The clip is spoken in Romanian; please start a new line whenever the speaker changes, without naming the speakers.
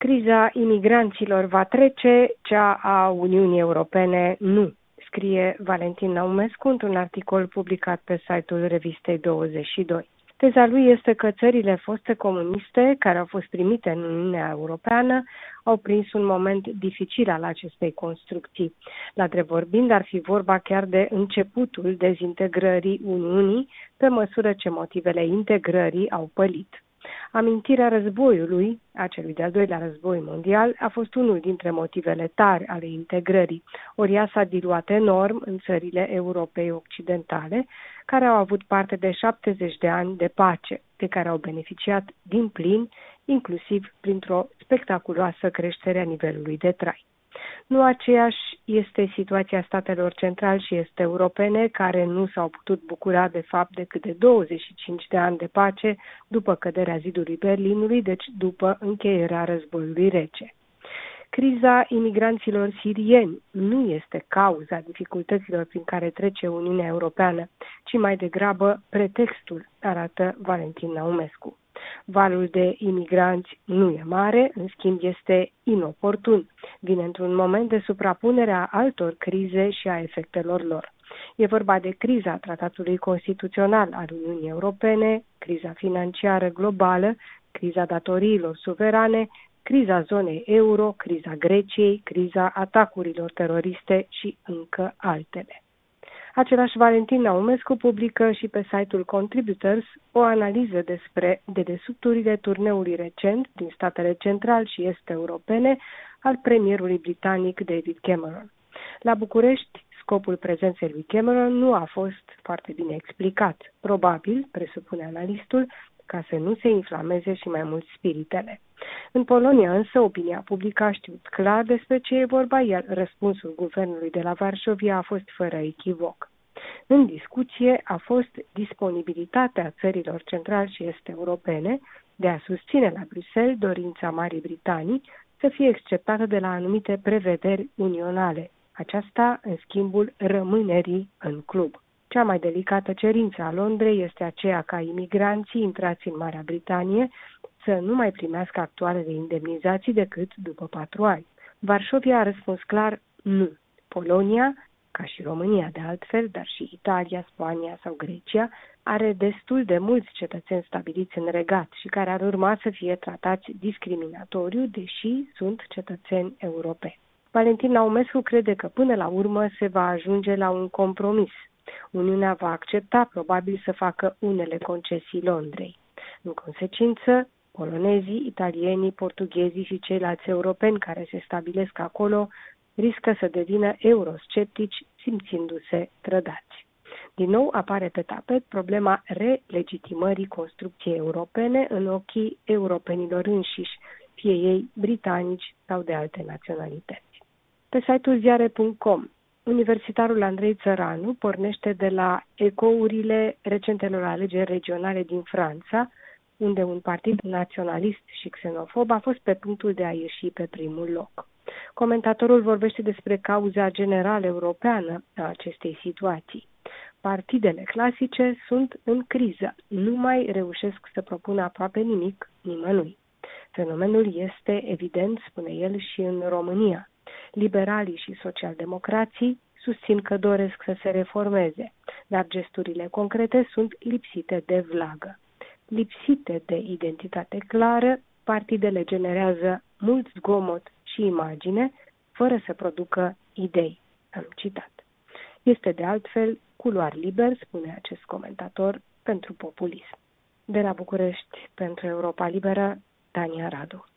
Criza imigranților va trece, cea a Uniunii Europene nu, scrie Valentin Naumescu într-un articol publicat pe site-ul revistei 22. Teza lui este că țările foste comuniste, care au fost primite în Uniunea Europeană, au prins un moment dificil al acestei construcții. La drept vorbind, ar fi vorba chiar de începutul dezintegrării Uniunii, pe măsură ce motivele integrării au pălit. Amintirea războiului, a celui de-al doilea război mondial, a fost unul dintre motivele tari ale integrării, ori ea s-a diluat enorm în țările Europei Occidentale, care au avut parte de 70 de ani de pace, de care au beneficiat din plin, inclusiv printr-o spectaculoasă creștere a nivelului de trai. Nu aceeași este situația statelor central și este europene, care nu s-au putut bucura de fapt decât de 25 de ani de pace după căderea zidului Berlinului, deci după încheierea războiului rece. Criza imigranților sirieni nu este cauza dificultăților prin care trece Uniunea Europeană, ci mai degrabă pretextul, arată Valentin Naumescu. Valul de imigranți nu e mare, în schimb este inoportun. Vine într-un moment de suprapunere a altor crize și a efectelor lor. E vorba de criza Tratatului Constituțional al Uniunii Europene, criza financiară globală, criza datoriilor suverane, criza zonei euro, criza Greciei, criza atacurilor teroriste și încă altele. Același Valentin Naumescu publică și pe site-ul Contributors o analiză despre dedesubturile turneului recent din statele central și est europene al premierului britanic David Cameron. La București, scopul prezenței lui Cameron nu a fost foarte bine explicat, probabil, presupune analistul, ca să nu se inflameze și mai mult spiritele. În Polonia însă opinia publică a știut clar despre ce e vorba, iar răspunsul guvernului de la Varșovia a fost fără echivoc. În discuție a fost disponibilitatea țărilor central și est europene de a susține la Bruxelles dorința Marii Britanii să fie exceptată de la anumite prevederi unionale, aceasta în schimbul rămânerii în club. Cea mai delicată cerință a Londrei este aceea ca imigranții intrați în Marea Britanie să nu mai primească actualele indemnizații decât după 4 ani. Varșovia a răspuns clar nu. Polonia, ca și România de altfel, dar și Italia, Spania sau Grecia, are destul de mulți cetățeni stabiliți în regat și care ar urma să fie tratați discriminatoriu, deși sunt cetățeni europeni. Valentin Naumescu crede că până la urmă se va ajunge la un compromis. Uniunea va accepta probabil să facă unele concesii Londrei. În consecință, polonezii, italienii, portughezii și ceilalți europeni care se stabilesc acolo riscă să devină eurosceptici, simțindu-se trădați. Din nou apare pe tapet problema relegitimării construcției europene în ochii europenilor înșiși, fie ei britanici sau de alte naționalități. Pe site-ul ziare.com, universitarul Andrei Țăranu pornește de la ecourile recentelor alegeri regionale din Franța, unde un partid naționalist și xenofob a fost pe punctul de a ieși pe primul loc. Comentatorul vorbește despre cauza generală europeană a acestei situații. Partidele clasice sunt în criză, nu mai reușesc să propună aproape nimic nimănui. Fenomenul este evident, spune el, și în România. Liberalii și socialdemocrații susțin că doresc să se reformeze, dar gesturile concrete sunt lipsite de vlagă. Lipsite de identitate clară, partidele generează mult zgomot și imagine, fără să producă idei. Am citat. Este de altfel culoar liber, spune acest comentator, pentru populism. De la București, pentru Europa Liberă, Tania Radu.